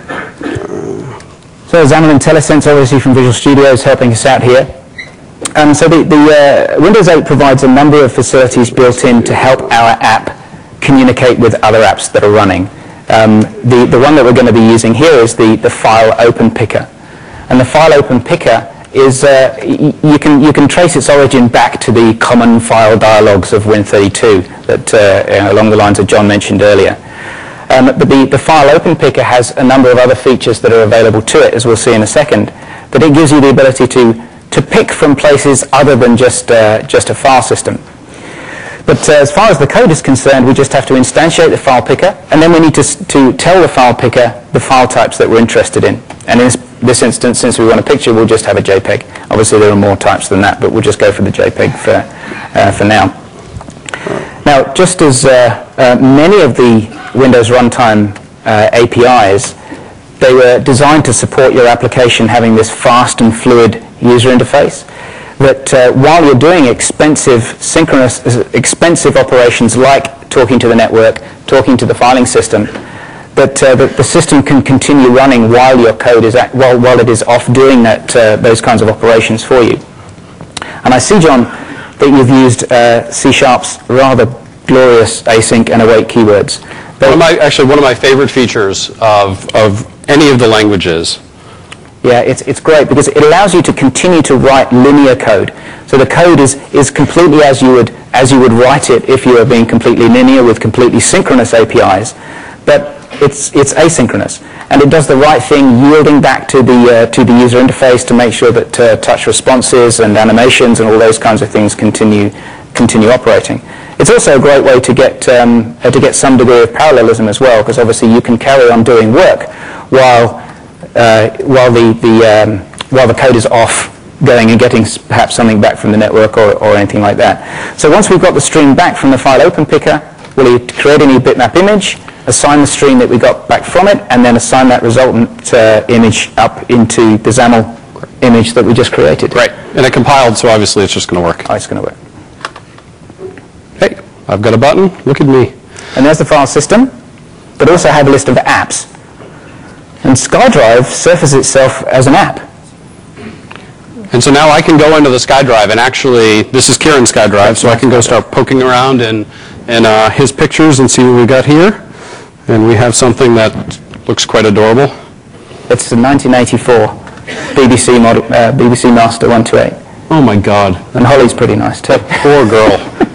[SPEAKER 2] So XAML IntelliSense, obviously from Visual Studio, is helping us out here. So the Windows 8 provides a number of facilities built in to help our app communicate with other apps that are running. The one that we're going to be using here is the File Open Picker. And the File Open Picker is, you can trace its origin back to the common file dialogues of Win32 that, along the lines that John mentioned earlier. But the File Open Picker has a number of other features that are available to it, as we'll see in a second. But it gives you the ability to pick from places other than just a file system. But as far as the code is concerned, we just have to instantiate the file picker, and then we need to tell the file picker the file types that we're interested in. And in this instance, since we want a picture, we'll just have a JPEG. Obviously, there are more types than that, but we'll just go for the JPEG for now. Now, just as many of the Windows Runtime APIs, they were designed to support your application having this fast and fluid user interface, that while you're doing expensive operations like talking to the network, talking to the filing system, that the system can continue running while your code is while it is off doing those kinds of operations for you. And I see, John, that you've used C#'s rather glorious async and await keywords.
[SPEAKER 1] One of my favorite features of any of the languages.
[SPEAKER 2] Yeah, it's great because it allows you to continue to write linear code. So the code is completely as you would write it if you were being completely linear with completely synchronous APIs, but it's asynchronous, and it does the right thing, yielding back to the user interface to make sure that touch responses and animations and all those kinds of things continue operating. It's also a great way to get some degree of parallelism as well, because obviously you can carry on doing work while the code is off going and getting perhaps something back from the network or anything like that. So once we've got the stream back from the file open picker, we'll create a new bitmap image, assign the stream that we got back from it, and then assign that resultant image up into the XAML image that we just created.
[SPEAKER 1] Right. And it compiled, so obviously it's just going to work.
[SPEAKER 2] Oh, it's going to work.
[SPEAKER 1] Hey, I've got a button. Look at me.
[SPEAKER 2] And there's the file system, but also have a list of apps. And SkyDrive surfaces itself as an app.
[SPEAKER 1] And so now I can go into the SkyDrive, and actually, this is Kieran's SkyDrive, so I can go start poking around in his pictures and see what we got here. And we have something that looks quite adorable.
[SPEAKER 2] It's a 1984 BBC model, BBC Master 128.
[SPEAKER 1] Oh my God.
[SPEAKER 2] And Holly's pretty nice too.
[SPEAKER 1] Poor girl.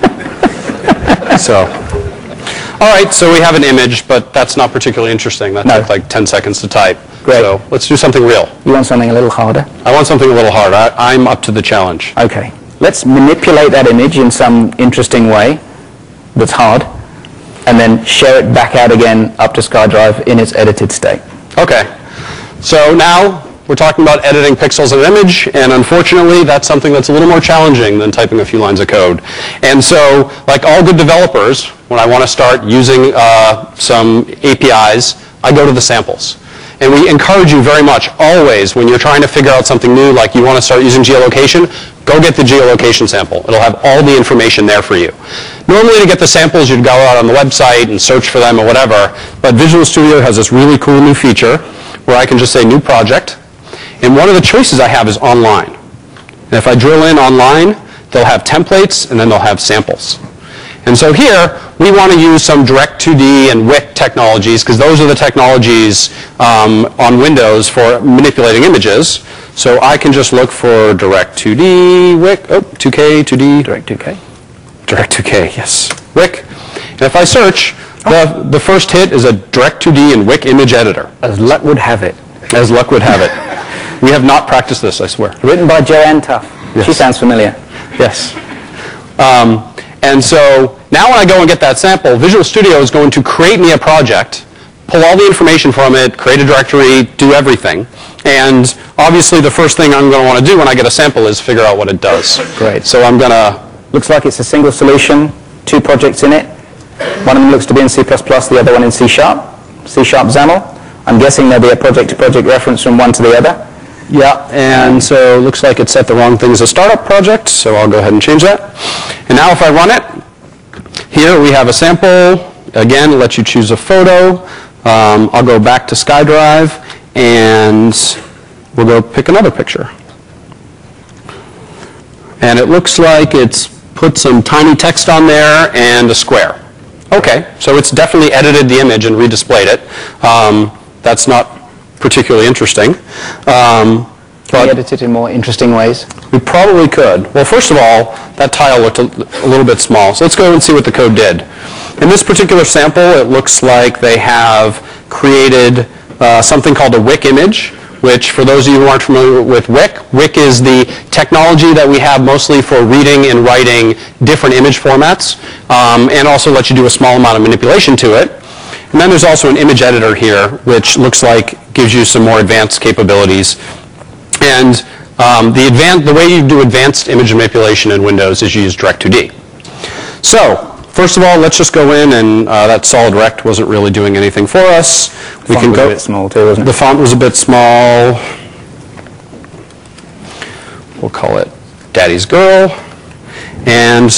[SPEAKER 1] So, all right, so we have an image, but that's not particularly interesting. That took like 10 seconds to type.
[SPEAKER 2] Great.
[SPEAKER 1] So let's do something real.
[SPEAKER 2] You want something a little harder?
[SPEAKER 1] I want something a little harder. I'm up to the challenge.
[SPEAKER 2] Okay. Let's manipulate that image in some interesting way that's hard, and then share it back out again up to SkyDrive in its edited state.
[SPEAKER 1] Okay. So now we're talking about editing pixels in an image, and unfortunately that's something that's a little more challenging than typing a few lines of code. And so, like all good developers, when I want to start using some APIs, I go to the samples. And we encourage you very much, always, when you're trying to figure out something new, like you want to start using geolocation, go get the geolocation sample. It'll have all the information there for you. Normally, to get the samples, you'd go out on the website and search for them or whatever, but Visual Studio has this really cool new feature where I can just say New Project, and one of the choices I have is online. And if I drill in online, they'll have templates, and then they'll have samples. And so here, we want to use some Direct2D and Wik technologies, because those are the technologies on Windows for manipulating images. So I can just look for Direct2D, Wik, 2K, 2D.
[SPEAKER 2] Direct2K.
[SPEAKER 1] Direct2K, yes. Wik. And if I search, the first hit is a Direct2D and Wik image editor.
[SPEAKER 2] As luck would have it.
[SPEAKER 1] As luck would have it. We have not practiced this, I swear.
[SPEAKER 2] Written by Joanne Tuff.
[SPEAKER 1] Yes.
[SPEAKER 2] She sounds familiar.
[SPEAKER 1] Yes. And so now when I go and get that sample, Visual Studio is going to create me a project, pull all the information from it, create a directory, do everything. And obviously the first thing I'm going to want to do when I get a sample is figure out what it does.
[SPEAKER 2] Great.
[SPEAKER 1] So I'm going to...
[SPEAKER 2] Looks like it's a single solution, 2 projects in it. One of them looks to be in C++, the other one in C#, C# XAML. I'm guessing there'll be a project-to-project reference from one to the other.
[SPEAKER 1] Yeah, and so it looks like it set the wrong thing as a startup project, so I'll go ahead and change that. And now if I run it, here we have a sample. Again, it lets you choose a photo. I'll go back to SkyDrive, and we'll go pick another picture. And it looks like it's put some tiny text on there and a square. Okay, so it's definitely edited the image and redisplayed it. That's not particularly interesting.
[SPEAKER 2] Can we edit it in more interesting ways?
[SPEAKER 1] We probably could. Well, first of all, that tile looked a little bit small. So let's go and see what the code did. In this particular sample, it looks like they have created something called a Wik image, which for those of you who aren't familiar with Wik, Wik is the technology that we have mostly for reading and writing different image formats, and also lets you do a small amount of manipulation to it. And then there's also an image editor here, which looks like gives you some more advanced capabilities. And the way you do advanced image manipulation in Windows is you use Direct2D. So, first of all, let's just go in, and that SolidRect wasn't really doing anything for us.
[SPEAKER 2] The font was a bit small too, wasn't it?
[SPEAKER 1] The font was a bit small. We'll call it Daddy's Girl. And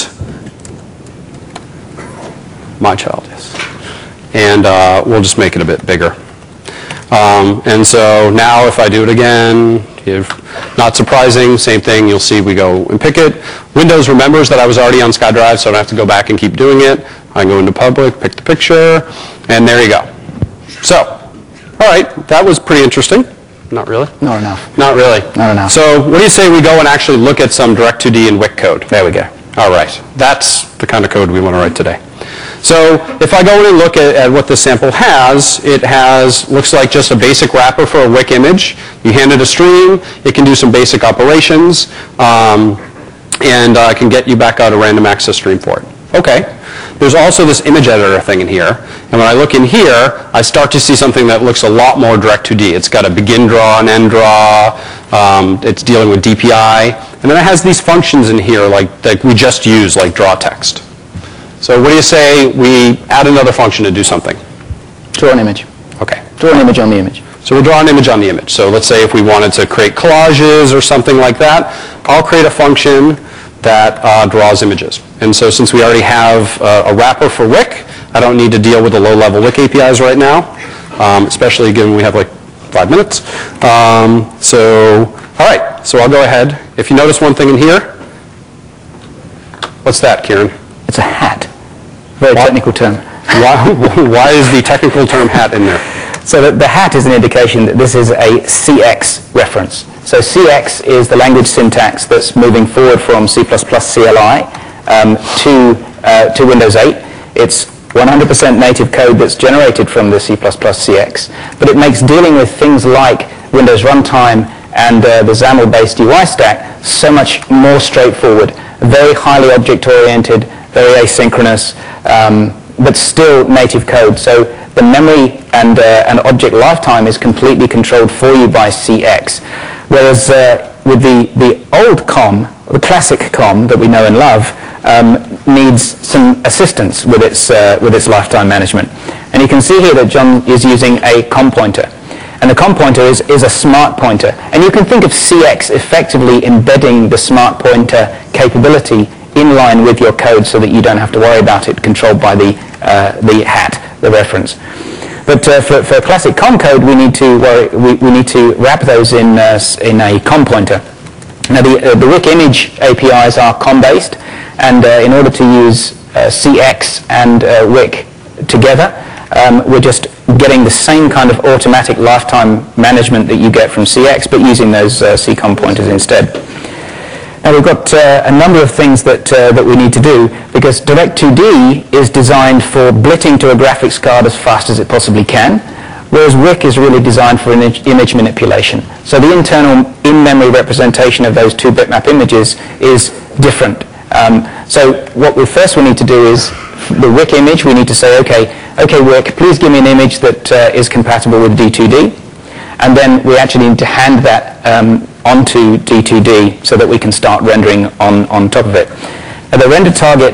[SPEAKER 1] My Child, yes. And we'll just make it a bit bigger. And so now if I do it again, not surprising, same thing, you'll see we go and pick it. Windows remembers that I was already on SkyDrive, so I don't have to go back and keep doing it. I can go into public, pick the picture, and there you go. So, all right, that was pretty interesting. Not really?
[SPEAKER 2] Not enough.
[SPEAKER 1] Not really?
[SPEAKER 2] Not enough.
[SPEAKER 1] So what do you say we go and actually look at some Direct2D and Wik code?
[SPEAKER 2] There we go.
[SPEAKER 1] All right, that's the kind of code we want to write today. So if I go in and look at what this sample has, it looks like just a basic wrapper for a Wik image. You hand it a stream, it can do some basic operations, and can get you back out a random access stream for it. Okay, there's also this image editor thing in here. And when I look in here, I start to see something that looks a lot more Direct2D. It's got a begin draw, an end draw. It's dealing with DPI. And then it has these functions in here like we just used, like draw text. So what do you say we add another function to do something?
[SPEAKER 2] Draw an image.
[SPEAKER 1] Okay.
[SPEAKER 2] Draw an image on the image.
[SPEAKER 1] So we'll draw an image on the image. So let's say if we wanted to create collages or something like that, I'll create a function that draws images. And so since we already have a wrapper for Wik, I don't need to deal with the low-level Wik APIs right now, especially given we have like 5 minutes. All right, so I'll go ahead. If you notice one thing in here, what's that, Kieran?
[SPEAKER 2] It's a hat. Very technical term.
[SPEAKER 1] Why is the technical term hat in there?
[SPEAKER 2] So the hat is an indication that this is a CX reference. So CX is the language syntax that's moving forward from C++ CLI to Windows 8. It's 100% native code that's generated from the C++ CX, but it makes dealing with things like Windows Runtime and the XAML-based UI stack so much more straightforward, very highly object-oriented, very asynchronous, but still native code. So the memory and object lifetime is completely controlled for you by CX. Whereas with the old COM, the classic COM that we know and love, needs some assistance with its lifetime management. And you can see here that John is using a COM pointer. And the COM pointer is a smart pointer. And you can think of CX effectively embedding the smart pointer capability in line with your code so that you don't have to worry about it controlled by the hat, the reference. But for classic COM code, we need to wrap those in a COM pointer. Now the Wik image APIs are COM-based, and in order to use CX and Wik together, we're just getting the same kind of automatic lifetime management that you get from CX, but using those CCOM pointers instead. Now we've got a number of things that we need to do, because Direct2D is designed for blitting to a graphics card as fast as it possibly can, whereas Wik is really designed for image manipulation. So the internal in-memory representation of those two bitmap images is different. So what we first need to do is, the Wik image, we need to say, okay Wik, please give me an image that is compatible with D2D. And then we actually need to hand that onto D2D so that we can start rendering on top of it. Now, the render target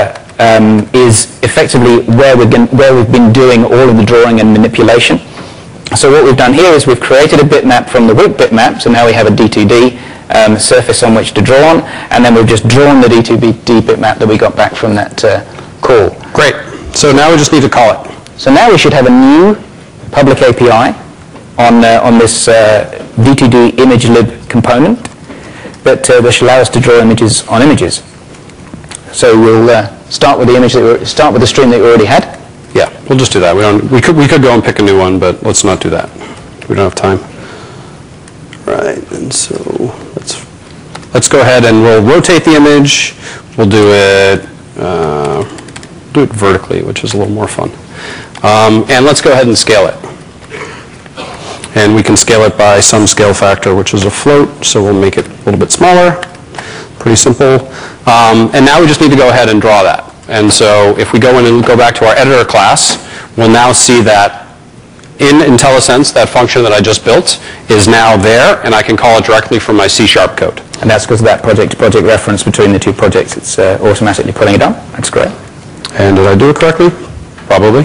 [SPEAKER 2] is effectively where we've been doing all of the drawing and manipulation. So what we've done here is we've created a bitmap from the Wik bitmap, so now we have a D2D surface on which to draw on, and then we've just drawn the D2D bitmap that we got back from that call.
[SPEAKER 1] Great. So now we just need to call it.
[SPEAKER 2] So now we should have a new public API on this D2D ImageLib component that should allow us to draw images on images. So we'll start with the stream that we already had.
[SPEAKER 1] Yeah, we'll just do that. We could go and pick a new one, but let's not do that. We don't have time. Right, and so let's go ahead and we'll rotate the image. We'll do it vertically, which is a little more fun. And let's go ahead and scale it. And we can scale it by some scale factor, which is a float, so we'll make it a little bit smaller. Pretty simple. And now we just need to go ahead and draw that. And so if we go in and go back to our editor class, we'll now see that in IntelliSense, that function that I just built is now there, and I can call it directly from my C# code.
[SPEAKER 2] And that's because of that project-to-project reference between the two projects. It's automatically pulling it up. That's great.
[SPEAKER 1] And did I do it correctly? Probably.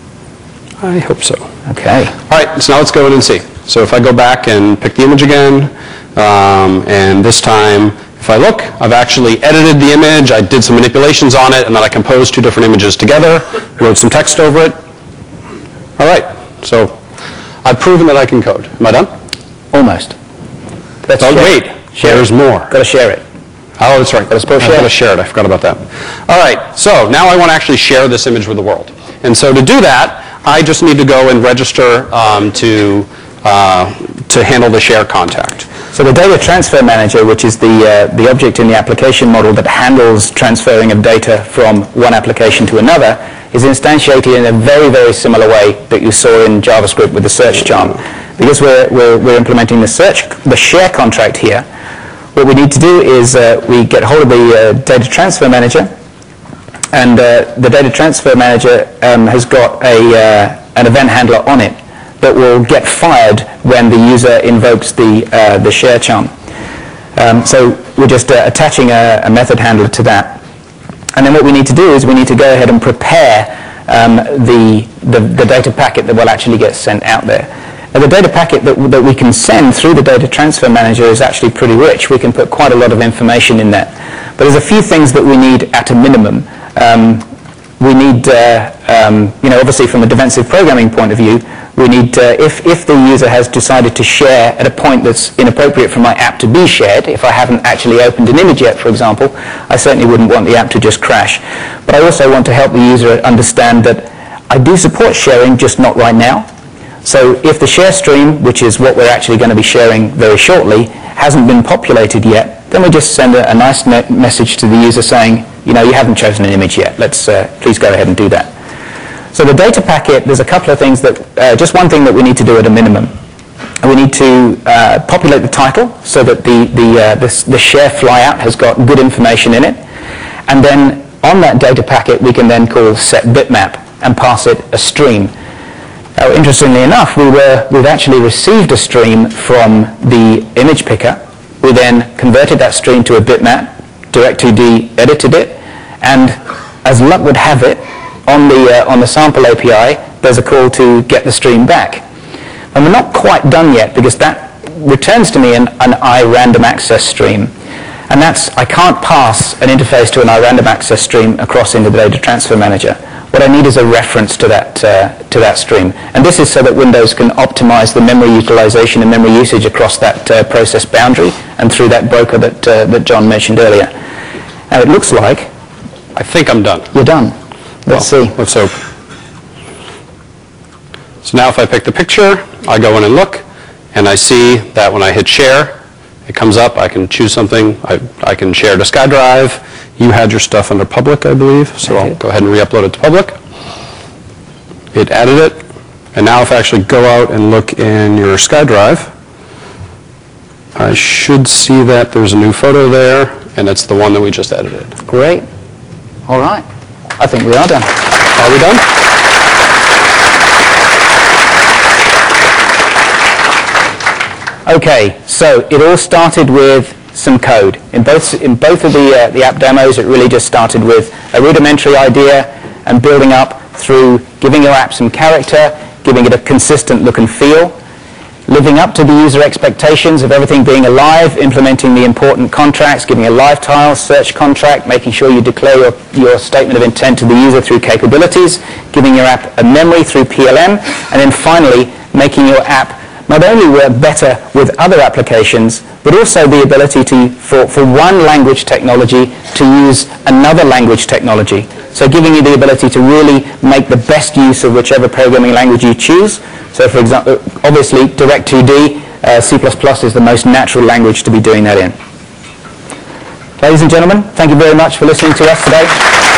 [SPEAKER 1] I hope so.
[SPEAKER 2] Okay.
[SPEAKER 1] All right, so now let's go in and see. So if I go back and pick the image again, and this time, if I look, I've actually edited the image, I did some manipulations on it, and then I composed two different images together, wrote some text over it. All right, so I've proven that I can code. Am I done?
[SPEAKER 2] Almost. Let's
[SPEAKER 1] wait, there's more.
[SPEAKER 2] Got to share it.
[SPEAKER 1] Oh, that's right. I've got to share it. I forgot about that. All right, so now I want to actually share this image with the world. And so to do that, I just need to go and register to handle the share contact.
[SPEAKER 2] So the data transfer manager, which is the object in the application model that handles transferring of data from one application to another, is instantiated in a very, very similar way that you saw in JavaScript with the search charm. Because we're implementing the share contract here, what we need to do is we get hold of the data transfer manager, and the data transfer manager has got an event handler on it that will get fired when the user invokes the share charm. So we're just attaching a method handler to that. And then what we need to do is we need to go ahead and prepare the data packet that will actually get sent out there. Now, the data packet that we can send through the data transfer manager is actually pretty rich. We can put quite a lot of information in there. But there's a few things that we need at a minimum. We need, obviously from a defensive programming point of view, we need, if the user has decided to share at a point that's inappropriate for my app to be shared, if I haven't actually opened an image yet, for example, I certainly wouldn't want the app to just crash. But I also want to help the user understand that I do support sharing, just not right now. So if the share stream, which is what we're actually going to be sharing very shortly, hasn't been populated yet, then we just send a nice message to the user saying, you haven't chosen an image yet. Let's please go ahead and do that. So the data packet, there's a couple of things that, just one thing that we need to do at a minimum. We need to populate the title so that the share flyout has got good information in it. And then on that data packet, we can then call set bitmap and pass it a stream. Now, interestingly enough, we've actually received a stream from the image picker. We then converted that stream to a bitmap, Direct2D edited it, and as luck would have it, on the sample API, there's a call to get the stream back. And we're not quite done yet because that returns to me an iRandom access stream. And I can't pass an interface to an iRandom access stream across into the data transfer manager. What I need is a reference to that stream. And this is so that Windows can optimize the memory utilization and memory usage across that process boundary and through that broker that John mentioned earlier. Now it looks like...
[SPEAKER 1] I think I'm done.
[SPEAKER 2] You're done. Let's see.
[SPEAKER 1] Let's hope. So now if I pick the picture, I go in and look, and I see that when I hit share, it comes up. I can choose something. I can share to SkyDrive. You had your stuff under public, I believe, so I'll go ahead and re-upload it to public. It added it, and now if I actually go out and look in your SkyDrive, I should see that there's a new photo there, and it's the one that we just edited.
[SPEAKER 2] Great. All right. I think we are done.
[SPEAKER 1] Are we done?
[SPEAKER 2] Okay, so it all started with some code. In both of the app demos, it really just started with a rudimentary idea and building up through giving your app some character, giving it a consistent look and feel, living up to the user expectations of everything being alive, implementing the important contracts, giving a live tile, search contract, making sure you declare your statement of intent to the user through capabilities, giving your app a memory through PLM, and then finally making your app not only work better with other applications, but also the ability for one language technology to use another language technology. So giving you the ability to really make the best use of whichever programming language you choose. So for example, obviously Direct2D, C++ is the most natural language to be doing that in. Ladies and gentlemen, thank you very much for listening to us today.